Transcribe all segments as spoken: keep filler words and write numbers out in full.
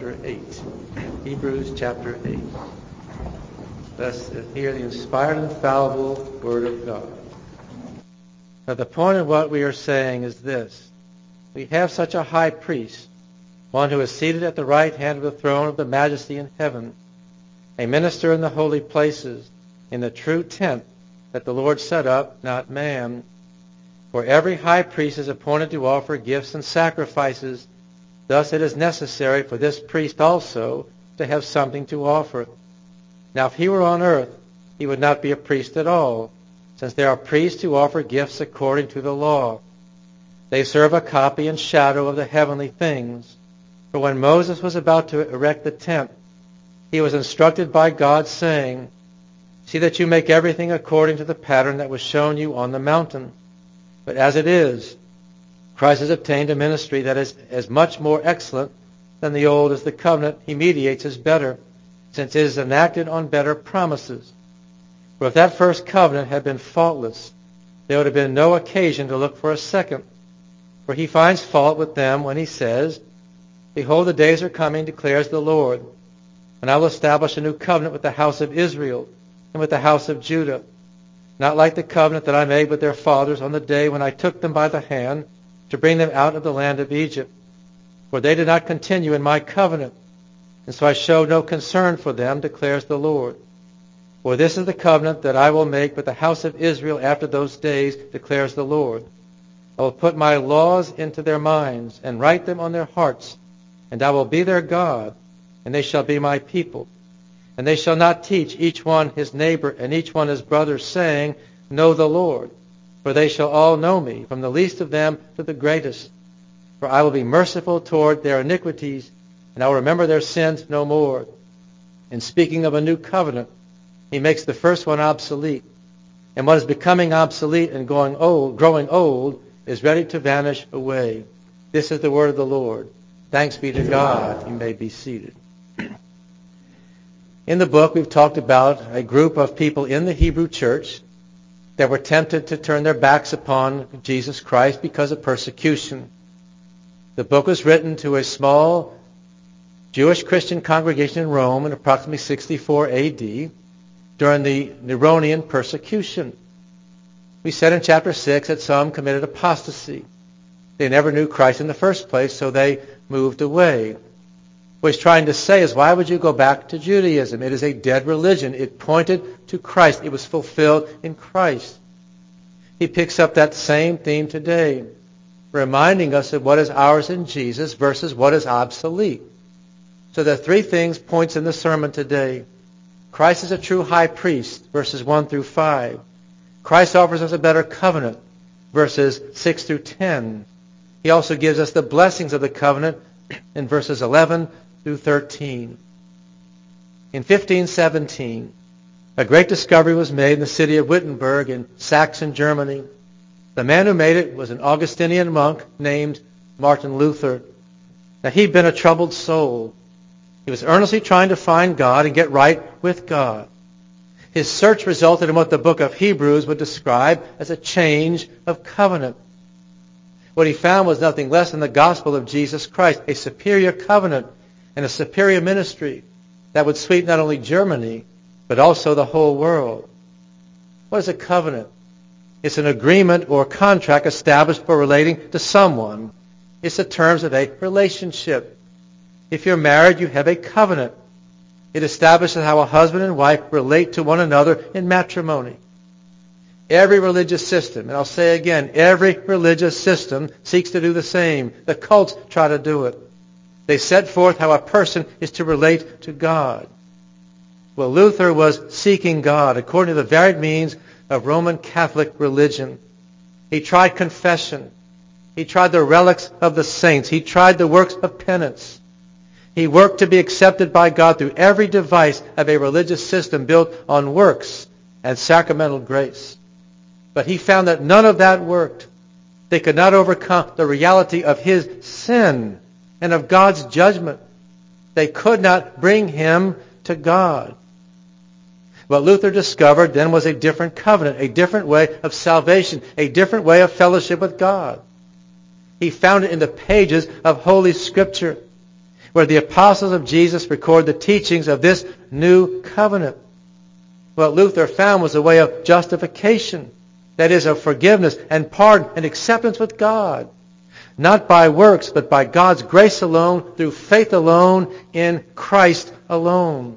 chapter eight. Hebrews chapter eight. Let's hear the inspired, infallible Word of God. Now, the point of what we are saying is this. We have such a high priest, one who is seated at the right hand of the throne of the majesty in heaven, a minister in the holy places, in the true tent that the Lord set up, not man. For every high priest is appointed to offer gifts and sacrifices. Thus it is necessary for this priest also to have something to offer. Now if he were on earth, he would not be a priest at all, since there are priests who offer gifts according to the law. They serve a copy and shadow of the heavenly things. For when Moses was about to erect the tent, he was instructed by God, saying, "See that you make everything according to the pattern that was shown you on the mountain." But as it is, Christ has obtained a ministry that is as much more excellent than the old as the covenant he mediates is better, since it is enacted on better promises. For if that first covenant had been faultless, there would have been no occasion to look for a second. For he finds fault with them when he says, "Behold, the days are coming, declares the Lord, and I will establish a new covenant with the house of Israel and with the house of Judah, not like the covenant that I made with their fathers on the day when I took them by the hand to bring them out of the land of Egypt. For they did not continue in my covenant, and so I showed no concern for them, declares the Lord. For this is the covenant that I will make with the house of Israel after those days, declares the Lord. I will put my laws into their minds and write them on their hearts, and I will be their God, and they shall be my people. And they shall not teach each one his neighbor and each one his brother, saying, Know the Lord. For they shall all know me, from the least of them to the greatest. For I will be merciful toward their iniquities, and I will remember their sins no more." And speaking of a new covenant, he makes the first one obsolete. And what is becoming obsolete and going old, growing old is ready to vanish away. This is the word of the Lord. Thanks be to God. You may be seated. In the book, we've talked about a group of people in the Hebrew church that were tempted to turn their backs upon Jesus Christ because of persecution. The book was written to a small Jewish Christian congregation in Rome in approximately sixty-four A D during the Neronian persecution. We said in chapter six that some committed apostasy. They never knew Christ in the first place, so they moved away. What he's trying to say is, why would you go back to Judaism? It is a dead religion. It pointed to Christ. It was fulfilled in Christ. He picks up that same theme today, reminding us of what is ours in Jesus versus what is obsolete. So there are three things, points in the sermon today. Christ is a true high priest, verses one through five. Christ offers us a better covenant, verses six through ten. He also gives us the blessings of the covenant in verses eleven through thirteen. In fifteen seventeen, a great discovery was made in the city of Wittenberg in Saxon, Germany. The man who made it was an Augustinian monk named Martin Luther. Now, he'd been a troubled soul. He was earnestly trying to find God and get right with God. His search resulted in what the book of Hebrews would describe as a change of covenant. What he found was nothing less than the gospel of Jesus Christ, a superior covenant and a superior ministry that would sweep not only Germany, but also the whole world. What is a covenant? It's an agreement or contract established for relating to someone. It's the terms of a relationship. If you're married, you have a covenant. It establishes how a husband and wife relate to one another in matrimony. Every religious system, and I'll say again, every religious system seeks to do the same. The cults try to do it. They set forth how a person is to relate to God. Well, Luther was seeking God according to the varied means of Roman Catholic religion. He tried confession. He tried the relics of the saints. He tried the works of penance. He worked to be accepted by God through every device of a religious system built on works and sacramental grace. But he found that none of that worked. They could not overcome the reality of his sin and of God's judgment. They could not bring him to God. What Luther discovered then was a different covenant, a different way of salvation, a different way of fellowship with God. He found it in the pages of Holy Scripture. where the apostles of Jesus record the teachings of this new covenant. What Luther found was a way of justification, that is, of forgiveness and pardon and acceptance with God, not by works, but by God's grace alone, through faith alone, in Christ alone.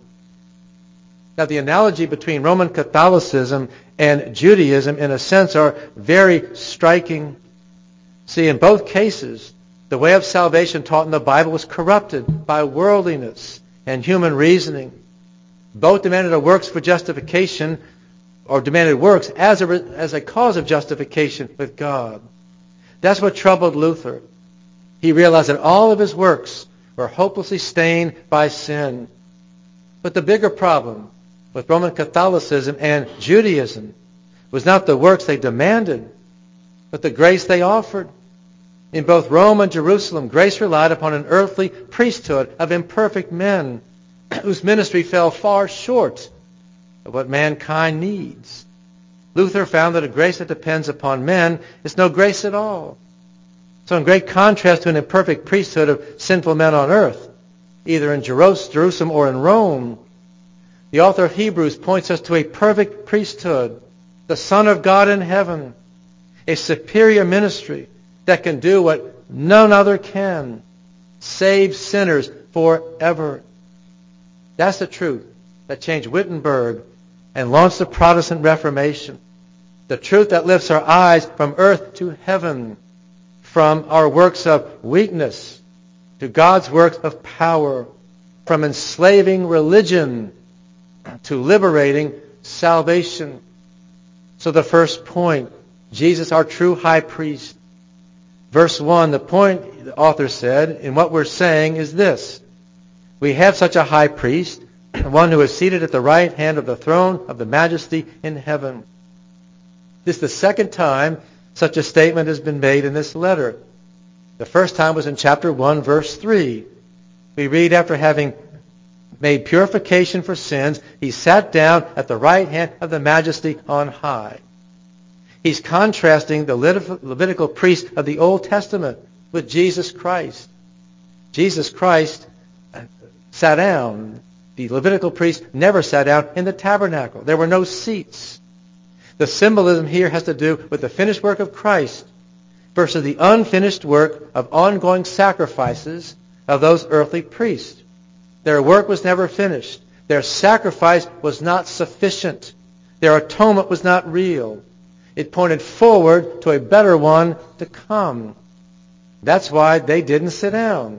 Now, the analogy between Roman Catholicism and Judaism, in a sense, are very striking. See, in both cases, the way of salvation taught in the Bible was corrupted by worldliness and human reasoning. Both demanded a works for justification, or demanded works as a, as a cause of justification with God. That's what troubled Luther. He realized that all of his works were hopelessly stained by sin. But the bigger problem with Roman Catholicism and Judaism was not the works they demanded, but the grace they offered. In both Rome and Jerusalem, grace relied upon an earthly priesthood of imperfect men whose ministry fell far short of what mankind needs. Luther found that a grace that depends upon men is no grace at all. So in great contrast to an imperfect priesthood of sinful men on earth, either in Jerusalem or in Rome, the author of Hebrews points us to a perfect priesthood, the Son of God in heaven, a superior ministry that can do what none other can, save sinners forever. That's the truth that changed Wittenberg and launched the Protestant Reformation. The truth that lifts our eyes from earth to heaven, from our works of weakness to God's works of power, from enslaving religion to liberating salvation. So the first point, Jesus, our true high priest. Verse one, the point the author said in what we're saying is this: we have such a high priest, one who is seated at the right hand of the throne of the majesty in heaven. This is the second time such a statement has been made in this letter. The first time was in chapter one, verse three. We read, after having made purification for sins, he sat down at the right hand of the majesty on high. He's contrasting the Levitical priest of the Old Testament with Jesus Christ. Jesus Christ sat down. The Levitical priest never sat down in the tabernacle. There were no seats. The symbolism here has to do with the finished work of Christ versus the unfinished work of ongoing sacrifices of those earthly priests. Their work was never finished. Their sacrifice was not sufficient. Their atonement was not real. It pointed forward to a better one to come. That's why they didn't sit down.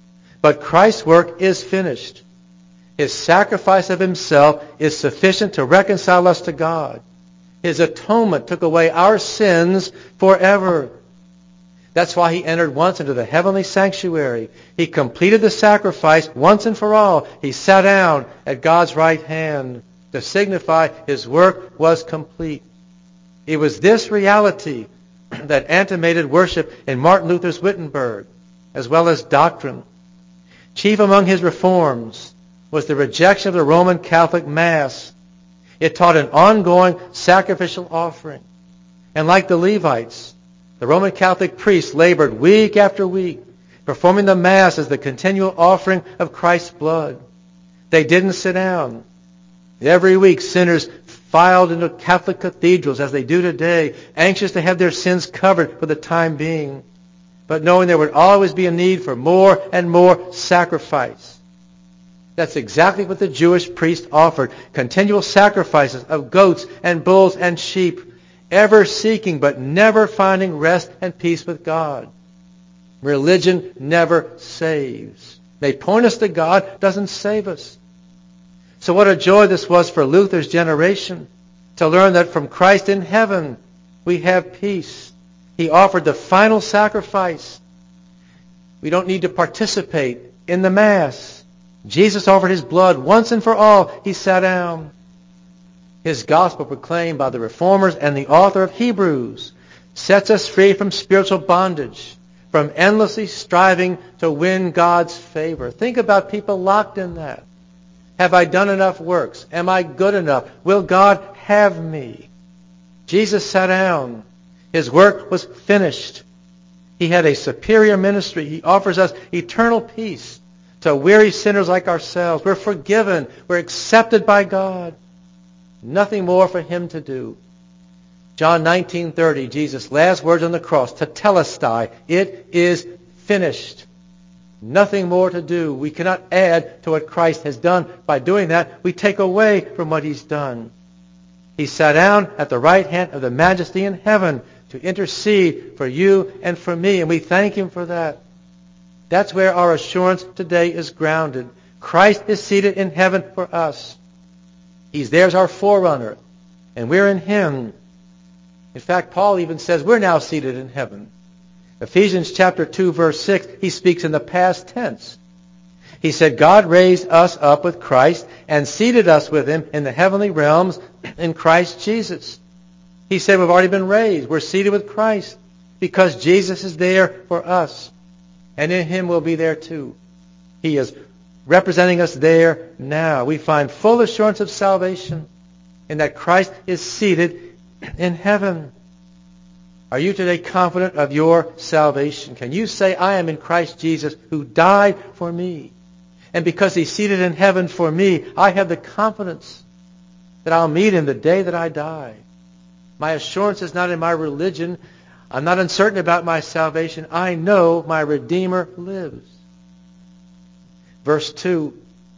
But Christ's work is finished. His sacrifice of himself is sufficient to reconcile us to God. His atonement took away our sins forever. That's why he entered once into the heavenly sanctuary. He completed the sacrifice once and for all. He sat down at God's right hand to signify his work was complete. It was this reality that animated worship in Martin Luther's Wittenberg, as well as doctrine. Chief among his reforms was the rejection of the Roman Catholic Mass. It taught an ongoing sacrificial offering. And like the Levites, the Roman Catholic priests labored week after week, performing the Mass as the continual offering of Christ's blood. They didn't sit down. Every week, sinners filed into Catholic cathedrals, as they do today, anxious to have their sins covered for the time being, but knowing there would always be a need for more and more sacrifice. That's exactly what the Jewish priest offered. Continual sacrifices of goats and bulls and sheep, ever seeking but never finding rest and peace with God. Religion never saves. May point us to God, doesn't save us. So what a joy this was for Luther's generation to learn that from Christ in heaven we have peace. He offered the final sacrifice. We don't need to participate in the Mass. Jesus offered his blood once and for all. He sat down. His gospel, proclaimed by the Reformers and the author of Hebrews, sets us free from spiritual bondage, from endlessly striving to win God's favor. Think about people locked in that. Have I done enough works? Am I good enough? Will God have me? Jesus sat down. His work was finished. He had a superior ministry. He offers us eternal peace to weary sinners like ourselves. We're forgiven. We're accepted by God. Nothing more for him to do. John nineteen thirty, Jesus' last words on the cross, tetelestai, it is finished. Nothing more to do. We cannot add to what Christ has done. By doing that, we take away from what he's done. He sat down at the right hand of the Majesty in heaven to intercede for you and for me, and we thank him for that. That's where our assurance today is grounded. Christ is seated in heaven for us. He's there as our forerunner, and we're in him. In fact, Paul even says we're now seated in heaven. Ephesians chapter two, verse six, he speaks in the past tense. He said, God raised us up with Christ and seated us with him in the heavenly realms in Christ Jesus. He said we've already been raised. We're seated with Christ because Jesus is there for us. And in him we'll be there too. He is representing us there now. We find full assurance of salvation in that Christ is seated in heaven. Are you today confident of your salvation? Can you say, I am in Christ Jesus who died for me? And because he's seated in heaven for me, I have the confidence that I'll meet him the day that I die. My assurance is not in my religion. I'm not uncertain about my salvation. I know my Redeemer lives. Verse two,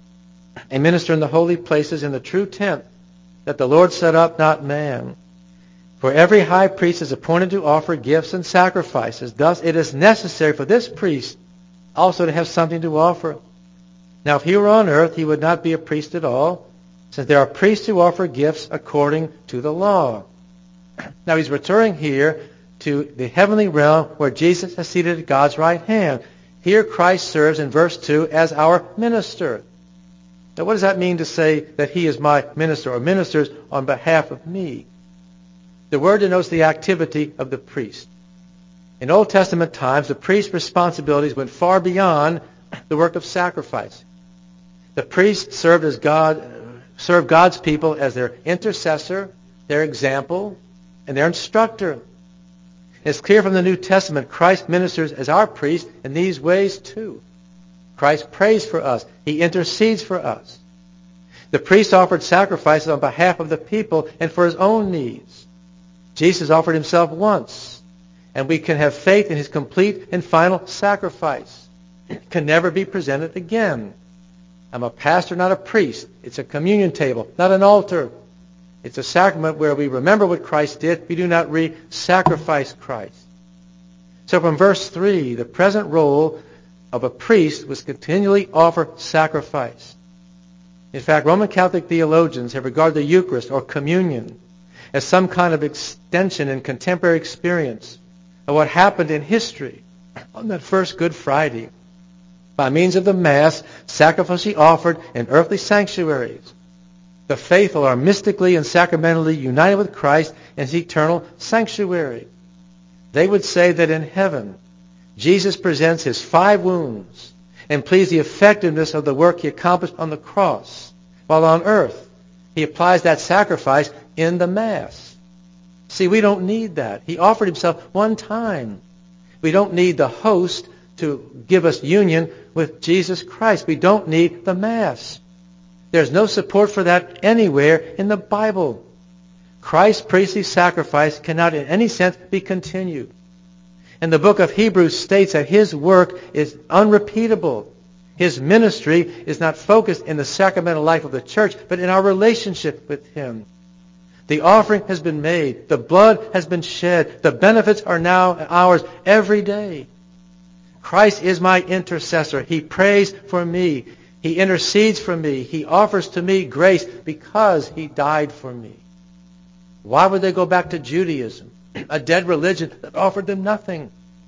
a minister in the holy places in the true tent that the Lord set up, not man. For every high priest is appointed to offer gifts and sacrifices. Thus it is necessary for this priest also to have something to offer. Now if he were on earth, he would not be a priest at all, since there are priests who offer gifts according to the law. Now he's returning here to the heavenly realm where Jesus is seated at God's right hand. Here Christ serves in verse two as our minister. Now what does that mean to say that he is my minister or ministers on behalf of me? The word denotes the activity of the priest. In Old Testament times, the priest's responsibilities went far beyond the work of sacrifice. The priest served as God, served God's people as their intercessor, their example, and their instructor. It's clear from the New Testament Christ ministers as our priest in these ways too. Christ prays for us. He intercedes for us. The priest offered sacrifices on behalf of the people and for his own needs. Jesus offered himself once, and we can have faith in his complete and final sacrifice. It can never be presented again. I'm a pastor, not a priest. It's a communion table, not an altar. It's a sacrament where we remember what Christ did. We do not re-sacrifice Christ. So from verse three, the present role of a priest was continually offer sacrifice. In fact, Roman Catholic theologians have regarded the Eucharist or communion as some kind of extension in contemporary experience of what happened in history on that first Good Friday. By means of the Mass, sacrificially offered in earthly sanctuaries, the faithful are mystically and sacramentally united with Christ in his eternal sanctuary. They would say that in heaven, Jesus presents his five wounds and pleads the effectiveness of the work he accomplished on the cross, while on earth he applies that sacrifice in the Mass. See, we don't need that. He offered himself one time. We don't need the host to give us union with Jesus Christ. We don't need the Mass. There's no support for that anywhere in the Bible. Christ's priestly sacrifice cannot in any sense be continued. And the book of Hebrews states that his work is unrepeatable. His ministry is not focused in the sacramental life of the church, but in our relationship with him. The offering has been made. The blood has been shed. The benefits are now ours every day. Christ is my intercessor. He prays for me. He intercedes for me. He offers to me grace because he died for me. Why would they go back to Judaism, a dead religion that offered them nothing?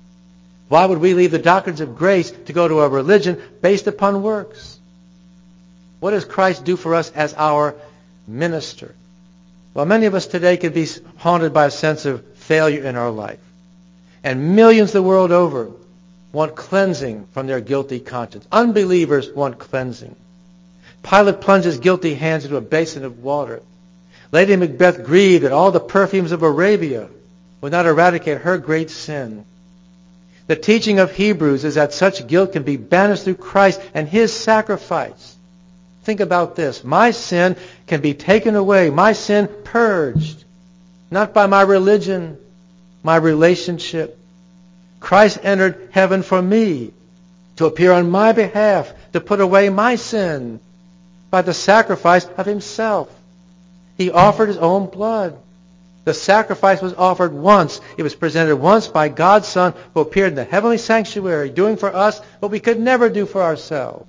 Why would we leave the doctrines of grace to go to a religion based upon works? What does Christ do for us as our minister? Well, many of us today could be haunted by a sense of failure in our life. And millions the world over want cleansing from their guilty conscience. Unbelievers want cleansing. Pilate plunged his guilty hands into a basin of water. Lady Macbeth grieved that all the perfumes of Arabia would not eradicate her great sin. The teaching of Hebrews is that such guilt can be banished through Christ and His sacrifice. Think about this. My sin can be taken away, my sin purged, not by my religion, my relationship. Christ entered heaven for me, to appear on my behalf, to put away my sin by the sacrifice of Himself. He offered His own blood. The sacrifice was offered once. It was presented once by God's Son, who appeared in the heavenly sanctuary, doing for us what we could never do for ourselves.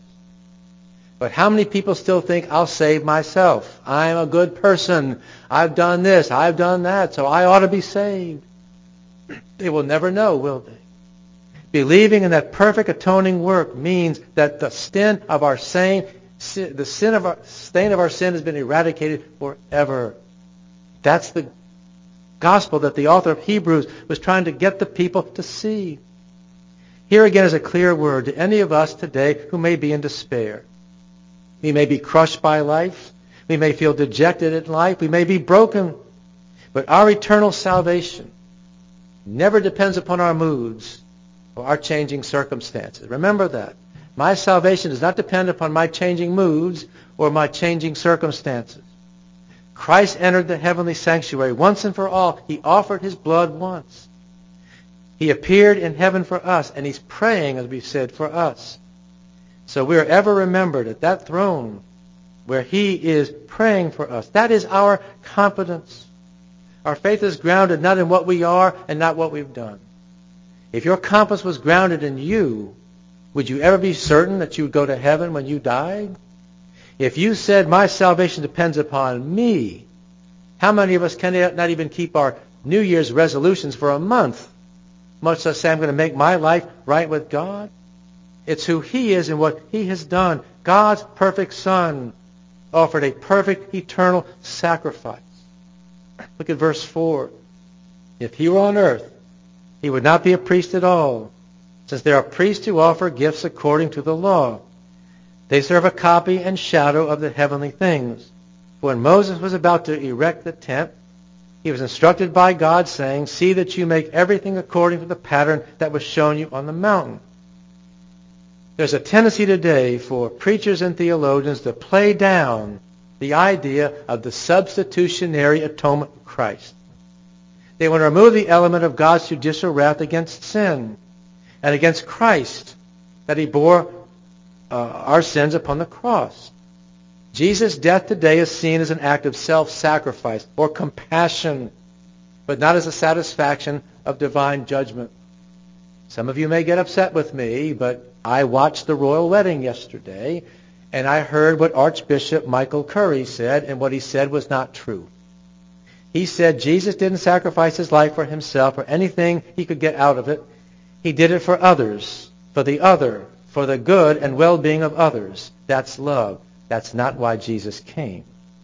But how many people still think, I'll save myself. I'm a good person. I've done this. I've done that. So I ought to be saved. They will never know, will they? Believing in that perfect atoning work means that the sin of our sin, the sin of our, stain of our sin has been eradicated forever. That's the gospel that the author of Hebrews was trying to get the people to see. Here again is a clear word to any of us today who may be in despair. We may be crushed by life. We may feel dejected in life. We may be broken. But our eternal salvation never depends upon our moods or our changing circumstances. Remember that. My salvation does not depend upon my changing moods or my changing circumstances. Christ entered the heavenly sanctuary once and for all. He offered His blood once. He appeared in heaven for us, and He's praying, as we've said, for us. So we are ever remembered at that throne where He is praying for us. That is our confidence. Our faith is grounded not in what we are and not what we've done. If your confidence was grounded in you, would you ever be certain that you would go to heaven when you died? If you said, my salvation depends upon me, how many of us can not even keep our New Year's resolutions for a month, much less say I'm going to make my life right with God? It's who He is and what He has done. God's perfect Son offered a perfect eternal sacrifice. Look at verse four. If He were on earth, He would not be a priest at all, since there are priests who offer gifts according to the law. They serve a copy and shadow of the heavenly things. When Moses was about to erect the tent, he was instructed by God, saying, see that you make everything according to the pattern that was shown you on the mountain. There's a tendency today for preachers and theologians to play down the idea of the substitutionary atonement of Christ. They want to remove the element of God's judicial wrath against sin and against Christ, that He bore uh, our sins upon the cross. Jesus' death today is seen as an act of self-sacrifice or compassion, but not as a satisfaction of divine judgment. Some of you may get upset with me, but I watched the royal wedding yesterday, and I heard what Archbishop Michael Curry said, and what he said was not true. He said Jesus didn't sacrifice His life for Himself or anything He could get out of it. He did it for others, for the other, for the good and well-being of others. That's love. That's not why Jesus came.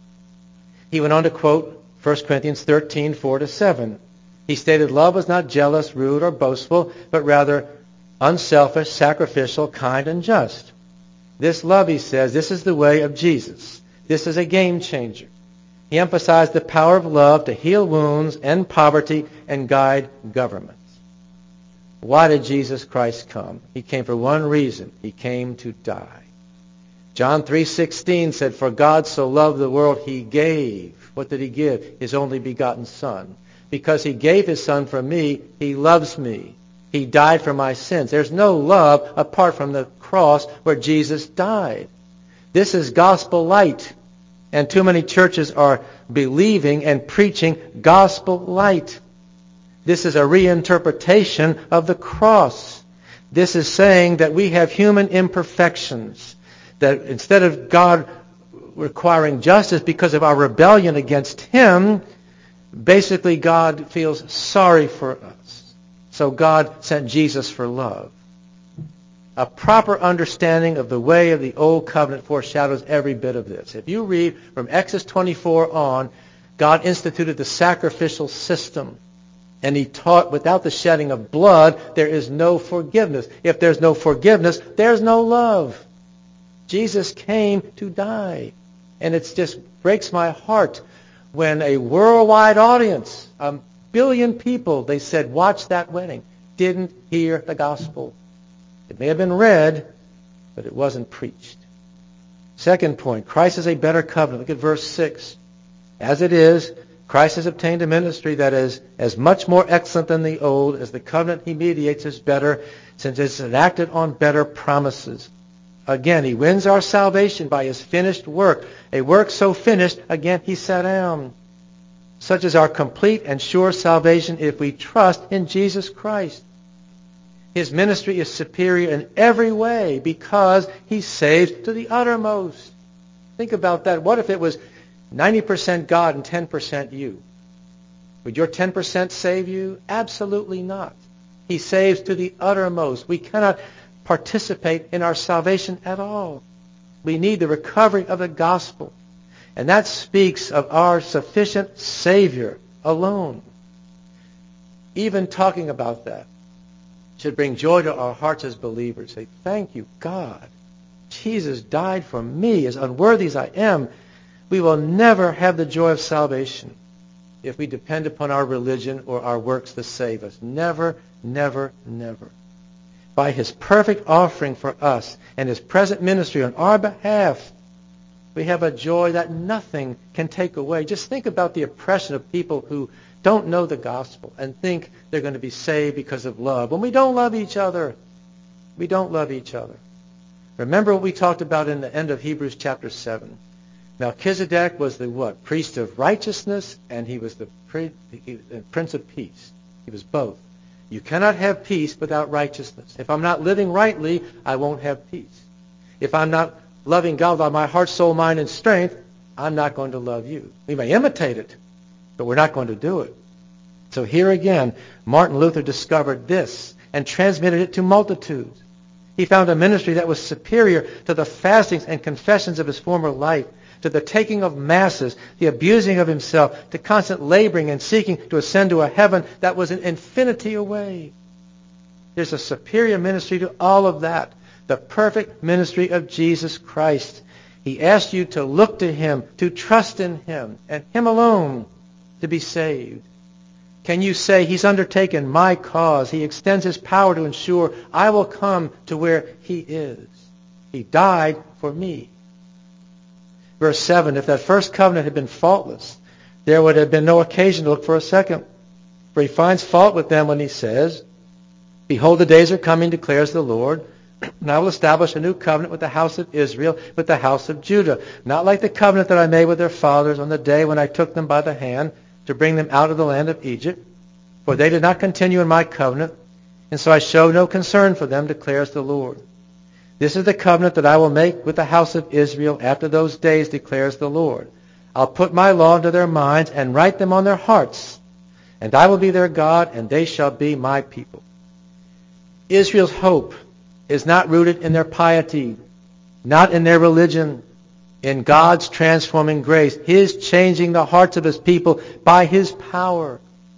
He went on to quote First Corinthians thirteen, four to seven. He stated love was not jealous, rude, or boastful, but rather unselfish, sacrificial, kind, and just. This love, he says, this is the way of Jesus. This is a game changer. He emphasized the power of love to heal wounds, end poverty, and guide governments. Why did Jesus Christ come? He came for one reason. He came to die. John three sixteen said, for God so loved the world, He gave. What did He give? His only begotten Son. Because He gave His Son for me, He loves me. He died for my sins. There's no love apart from the cross where Jesus died. This is gospel light. And too many churches are believing and preaching gospel light. This is a reinterpretation of the cross. This is saying that we have human imperfections. That instead of God requiring justice because of our rebellion against Him, basically God feels sorry for us. So God sent Jesus for love. A proper understanding of the way of the Old Covenant foreshadows every bit of this. If you read from Exodus twenty-four on, God instituted the sacrificial system. And He taught without the shedding of blood, there is no forgiveness. If there's no forgiveness, there's no love. Jesus came to die. And it just breaks my heart when a worldwide audience, a billion people, they said, watch that wedding. didn't hear the gospel. It may have been read, but it wasn't preached. Second point, Christ is a better covenant. Look at verse six. As it is, Christ has obtained a ministry that is as much more excellent than the old, as the covenant he mediates is better, since it's enacted on better promises. Again, he wins our salvation by his finished work. A work so finished, again, he sat down. Such is our complete and sure salvation if we trust in Jesus Christ. His ministry is superior in every way because he saves to the uttermost. Think about that. What if it was ninety percent God and ten percent you? Would your ten percent save you? Absolutely not. He saves to the uttermost. We cannot participate in our salvation at all. We need the recovery of the gospel. And that speaks of our sufficient Savior alone. Even talking about that should bring joy to our hearts as believers. Say, thank you, God. Jesus died for me, as unworthy as I am. We will never have the joy of salvation if we depend upon our religion or our works to save us. Never, never, never. By his perfect offering for us and his present ministry on our behalf, we have a joy that nothing can take away. Just think about the oppression of people who don't know the gospel and think they're going to be saved because of love. When we don't love each other, we don't love each other. Remember what we talked about in the end of Hebrews chapter seven. Melchizedek was the what? Priest of righteousness, and he was the Prince of Peace. He was both. You cannot have peace without righteousness. If I'm not living rightly, I won't have peace. If I'm not loving God with my heart, soul, mind, and strength, I'm not going to love you. We may imitate it, but we're not going to do it. So here again, Martin Luther discovered this and transmitted it to multitudes. He found a ministry that was superior to the fastings and confessions of his former life, to the taking of masses, the abusing of himself, to constant laboring and seeking to ascend to a heaven that was an infinity away. There's a superior ministry to all of that. The perfect ministry of Jesus Christ. He asked you to look to him, to trust in him, and him alone to be saved. Can you say, he's undertaken my cause. He extends his power to ensure I will come to where he is. He died for me. Verse seven, if that first covenant had been faultless, there would have been no occasion to look for a second. For he finds fault with them when he says, behold, the days are coming, declares the Lord, and I will establish a new covenant with the house of Israel, with the house of Judah. Not like the covenant that I made with their fathers on the day when I took them by the hand to bring them out of the land of Egypt. For they did not continue in my covenant, and so I showed no concern for them, declares the Lord. This is the covenant that I will make with the house of Israel after those days, declares the Lord. I'll put my law into their minds and write them on their hearts, and I will be their God, and they shall be my people. Israel's hope is not rooted in their piety, not in their religion, in God's transforming grace, his changing the hearts of his people by his power.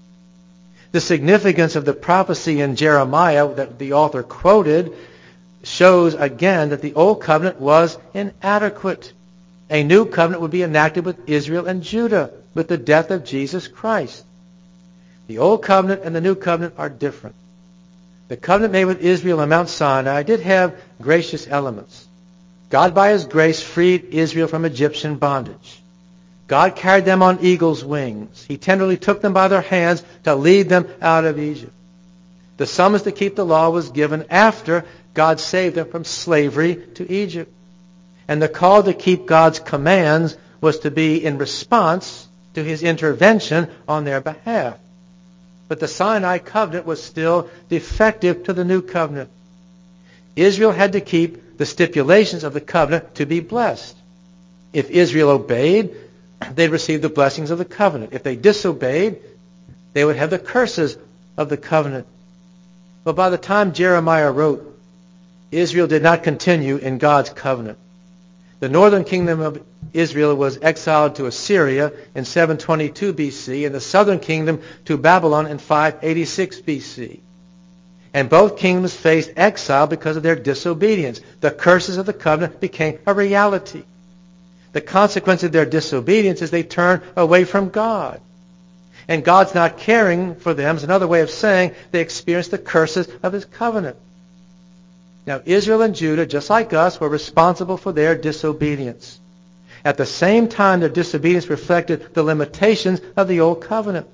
The significance of the prophecy in Jeremiah that the author quoted shows again that the old covenant was inadequate. A new covenant would be enacted with Israel and Judah with the death of Jesus Christ. The old covenant and the new covenant are different. The covenant made with Israel on Mount Sinai did have gracious elements. God, by his grace, freed Israel from Egyptian bondage. God carried them on eagle's wings. He tenderly took them by their hands to lead them out of Egypt. The summons to keep the law was given after God saved them from slavery to Egypt. And the call to keep God's commands was to be in response to his intervention on their behalf. But the Sinai covenant was still defective to the new covenant. Israel had to keep the stipulations of the covenant to be blessed. If Israel obeyed, they'd receive the blessings of the covenant. If they disobeyed, they would have the curses of the covenant. But by the time Jeremiah wrote, Israel did not continue in God's covenant. The northern kingdom of Israel was exiled to Assyria in seven twenty-two B C and the southern kingdom to Babylon in five eighty-six B C. And both kingdoms faced exile because of their disobedience. The curses of the covenant became a reality. The consequence of their disobedience is they turned away from God. And God's not caring for them is another way of saying they experienced the curses of his covenant. Now, Israel and Judah, just like us, were responsible for their disobedience. At the same time, their disobedience reflected the limitations of the old covenant.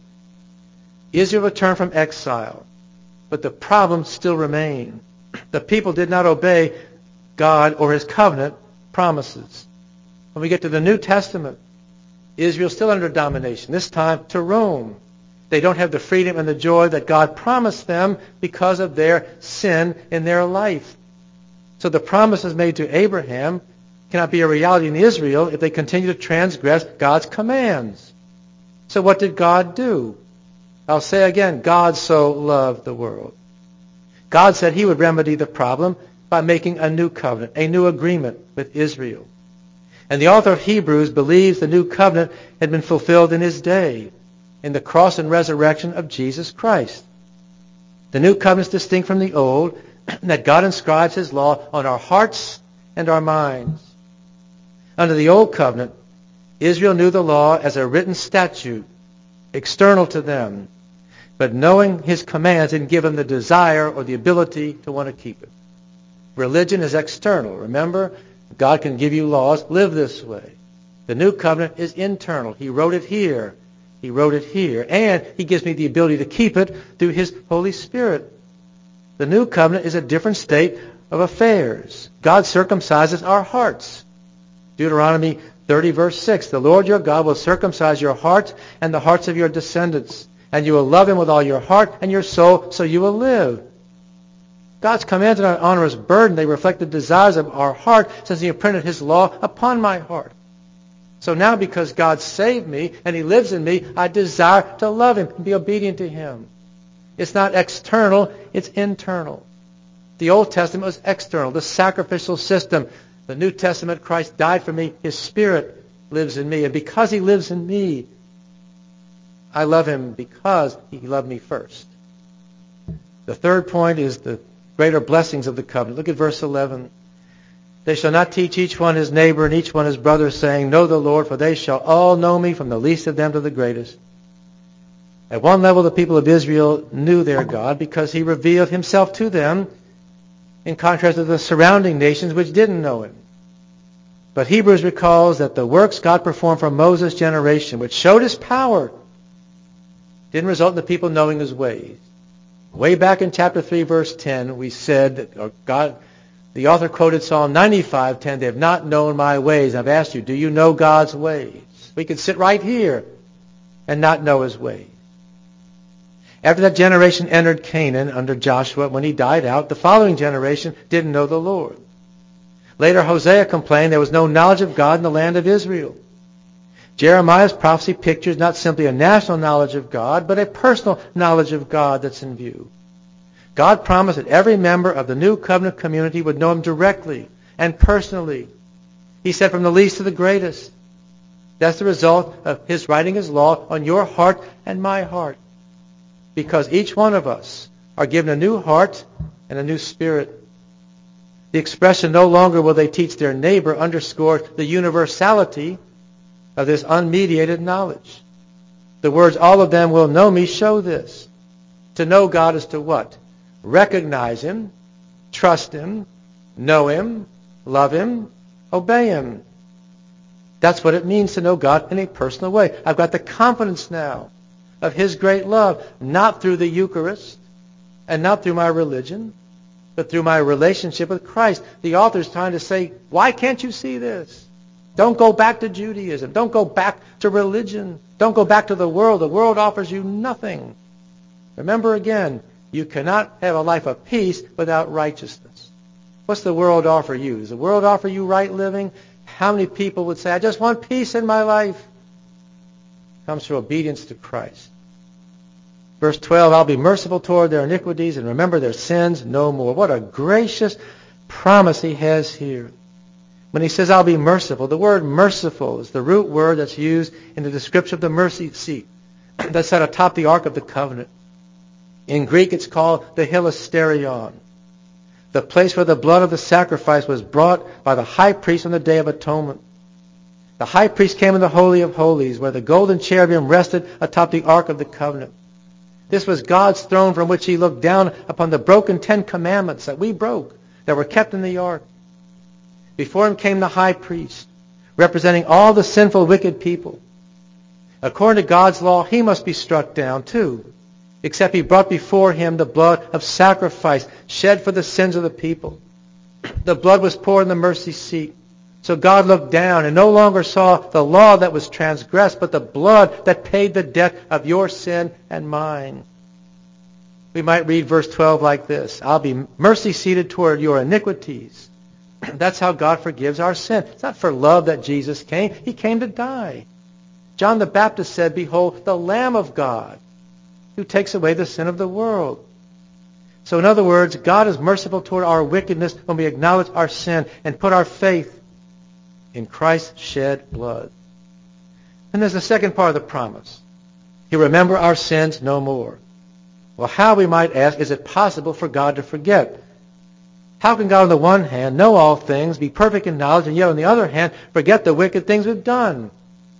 Israel returned from exile, but the problem still remained. The people did not obey God or his covenant promises. When we get to the New Testament, Israel's still under domination, this time to Rome. They don't have the freedom and the joy that God promised them because of their sin in their life. So the promises made to Abraham cannot be a reality in Israel if they continue to transgress God's commands. So what did God do? I'll say again, God so loved the world. God said he would remedy the problem by making a new covenant, a new agreement with Israel. And the author of Hebrews believes the new covenant had been fulfilled in his day, in the cross and resurrection of Jesus Christ. The new covenant is distinct from the old, that God inscribes his law on our hearts and our minds. Under the old covenant, Israel knew the law as a written statute, external to them, but knowing his commands didn't give them the desire or the ability to want to keep it. Religion is external. Remember, God can give you laws, live this way. The new covenant is internal. He wrote it here. He wrote it here. And he gives me the ability to keep it through his Holy Spirit. The new covenant is a different state of affairs. God circumcises our hearts. Deuteronomy thirty verse six, the Lord your God will circumcise your heart and the hearts of your descendants, and you will love him with all your heart and your soul, so you will live. God's commands are not an onerous burden. They reflect the desires of our heart, since he imprinted his law upon my heart. So now, because God saved me and he lives in me, I desire to love him and be obedient to him. It's not external, it's internal. The Old Testament was external, the sacrificial system. The New Testament, Christ died for me. His Spirit lives in me. And because he lives in me, I love him because he loved me first. The third point is the greater blessings of the covenant. Look at verse eleven. They shall not teach each one his neighbor and each one his brother, saying, know the Lord, for they shall all know me, from the least of them to the greatest. At one level, the people of Israel knew their God because he revealed himself to them, in contrast to the surrounding nations which didn't know him. But Hebrews recalls that the works God performed from Moses' generation, which showed his power, didn't result in the people knowing his ways. Way back in chapter three, verse ten, we said that or God, the author quoted Psalm ninety-five ten, they have not known my ways. I've asked you, do you know God's ways? We could sit right here and not know his ways. After that generation entered Canaan under Joshua, when he died out, the following generation didn't know the Lord. Later, Hosea complained there was no knowledge of God in the land of Israel. Jeremiah's prophecy pictures not simply a national knowledge of God, but a personal knowledge of God that's in view. God promised that every member of the new covenant community would know him directly and personally. He said from the least to the greatest. That's the result of his writing his law on your heart and my heart. Because each one of us are given a new heart and a new spirit. The expression, no longer will they teach their neighbor, underscores the universality of this unmediated knowledge. The words, all of them will know me, show this. To know God is to what? Recognize him, trust him, know him, love him, obey him. That's what it means to know God in a personal way. I've got the confidence now of his great love, not through the Eucharist and not through my religion, but through my relationship with Christ. The author's trying to say, why can't you see this? Don't go back to Judaism. Don't go back to religion. Don't go back to the world. The world offers you nothing. Remember again, you cannot have a life of peace without righteousness. What's the world offer you? Does the world offer you right living? How many people would say, I just want peace in my life? It comes through obedience to Christ. Verse twelve, I'll be merciful toward their iniquities and remember their sins no more. What a gracious promise he has here. When he says, I'll be merciful, the word merciful is the root word that's used in the description of the mercy seat that's set atop the Ark of the Covenant. In Greek, it's called the hilasterion, the place where the blood of the sacrifice was brought by the high priest on the Day of Atonement. The high priest came in the Holy of Holies, where the golden cherubim rested atop the Ark of the Covenant. This was God's throne from which he looked down upon the broken Ten Commandments that we broke, that were kept in the Ark. Before him came the high priest, representing all the sinful, wicked people. According to God's law, he must be struck down too, except he brought before him the blood of sacrifice shed for the sins of the people. The blood was poured in the mercy seat. So God looked down and no longer saw the law that was transgressed, but the blood that paid the debt of your sin and mine. We might read verse twelve like this: I'll be mercy seated toward your iniquities. That's how God forgives our sin. It's not for love that Jesus came. He came to die. John the Baptist said, behold, the Lamb of God who takes away the sin of the world. So in other words, God is merciful toward our wickedness when we acknowledge our sin and put our faith in Christ's shed blood. And there's the second part of the promise. He'll remember our sins no more. Well, how, we might ask, is it possible for God to forget? How can God on the one hand know all things, be perfect in knowledge, and yet on the other hand forget the wicked things we've done?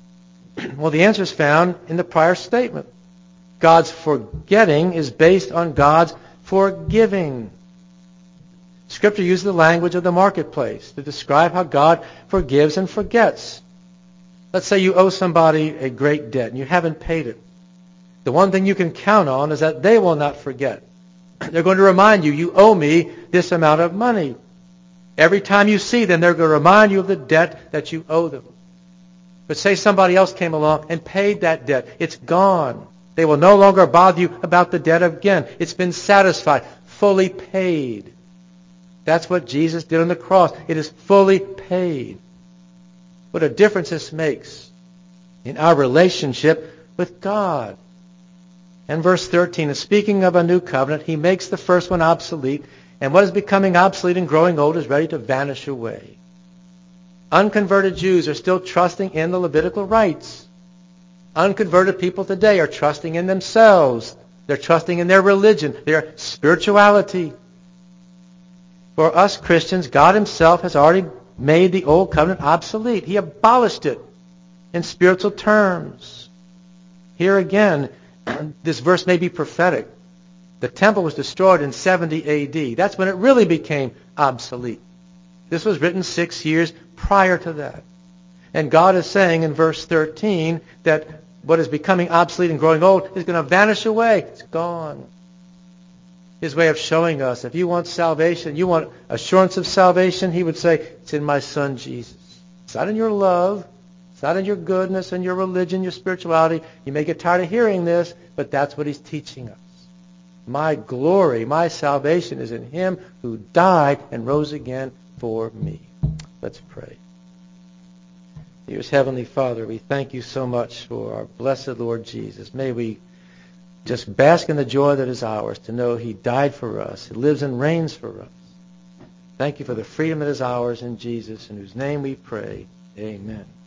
Well, the answer is found in the prior statement. God's forgetting is based on God's forgiving. Scripture uses the language of the marketplace to describe how God forgives and forgets. Let's say you owe somebody a great debt and you haven't paid it. The one thing you can count on is that they will not forget. They're going to remind you, you owe me this amount of money. Every time you see them, they're going to remind you of the debt that you owe them. But say somebody else came along and paid that debt. It's gone. They will no longer bother you about the debt again. It's been satisfied, fully paid. That's what Jesus did on the cross. It is fully paid. What a difference this makes in our relationship with God. And verse thirteen, is speaking of a new covenant, he makes the first one obsolete, and what is becoming obsolete and growing old is ready to vanish away. Unconverted Jews are still trusting in the Levitical rites. Unconverted people today are trusting in themselves. They're trusting in their religion, their spirituality. For us Christians, God himself has already made the old covenant obsolete. He abolished it in spiritual terms. Here again, this verse may be prophetic. The temple was destroyed in seventy A D. That's when it really became obsolete. This was written six years prior to that. And God is saying in verse thirteen that what is becoming obsolete and growing old is going to vanish away. It's gone. His way of showing us, if you want salvation, you want assurance of salvation, he would say, it's in my Son Jesus. It's not in your love. It's not in your goodness and your religion, your spirituality. You may get tired of hearing this, but that's what he's teaching us. My glory, my salvation is in him who died and rose again for me. Let's pray. Dear Heavenly Father, we thank you so much for our blessed Lord Jesus. May we just bask in the joy that is ours to know he died for us. He lives and reigns for us. Thank you for the freedom that is ours in Jesus, in whose name we pray. Amen.